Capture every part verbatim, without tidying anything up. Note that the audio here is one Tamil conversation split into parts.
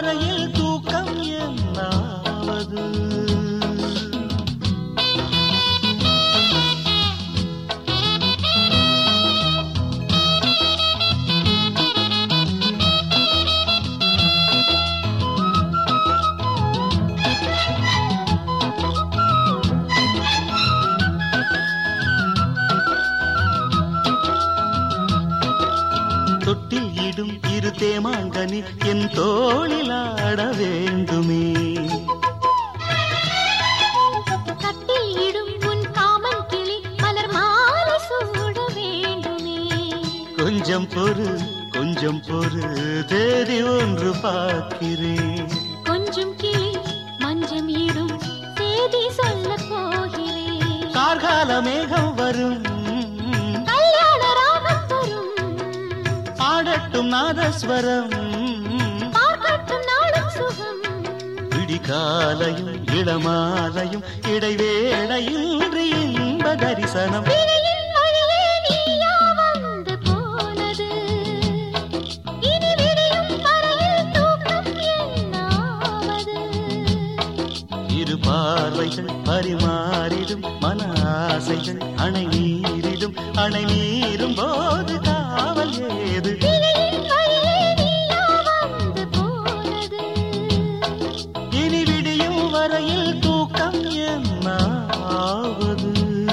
வரையில் தூக்கம் என்னாவது? தொட்டில் இடும் இரு தேமாங்கனி என் தோளில் ஆட வேண்டுமே. கட்டில் இடும் உன் காமன் கிளி மலர் மாலை சூட வேண்டுமே. கொஞ்சம் பொறு கொஞ்சம் பொறு தேதி ஒன்று பார்க்கிறேன். கொஞ்சம் கிளி மஞ்சம் இடும் தேதி சொல்ல போகிறேன். கார்கால மேகம் வரும் பாடட்டும் நாதஸ்வரம் பார்க்கட்டும் நாளும் சுகம். விடிகாலையும் இளமாலையும் இடைவேளையில் இன்ப தரிசனம். வந்து போனது இனி விடியும் வரையில் தூக்கம் என்னாவது? இரு பார்வைகள் பரிமாறிடும் மன ஆசைகள் அணை நீரிடும் அணை நீரும் போது காவல் ஏது? இனி விடியும் வரையில் தூக்கம் என்னாவது?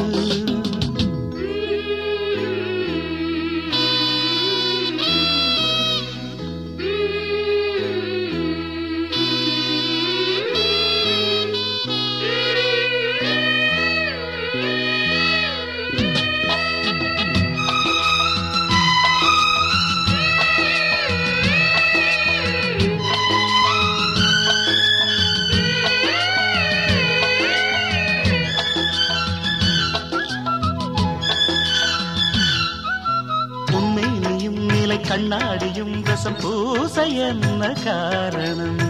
கண்ணாடியும் ரசம் பூச என்ன காரணம்?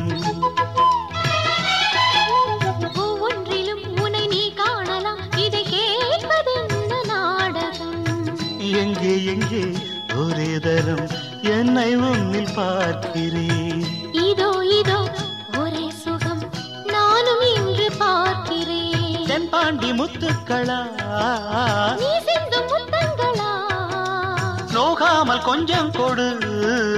ஒவ்வொன்றிலும் உன்னை நீ காணலாம், இதை கேட்பதென்ன நாடகம்? எங்கே எங்கே ஒரே தரம் என்னை உன்னில் பார்க்கிறேன். இதோ இதோ ஒரே சுகம் நானும் இன்று பார்க்கிறேன். தென்பாண்டி முத்துக்களா நீ சிந்தும் முத்தங்களா? நோகாமல் கொஞ்சம் கொடு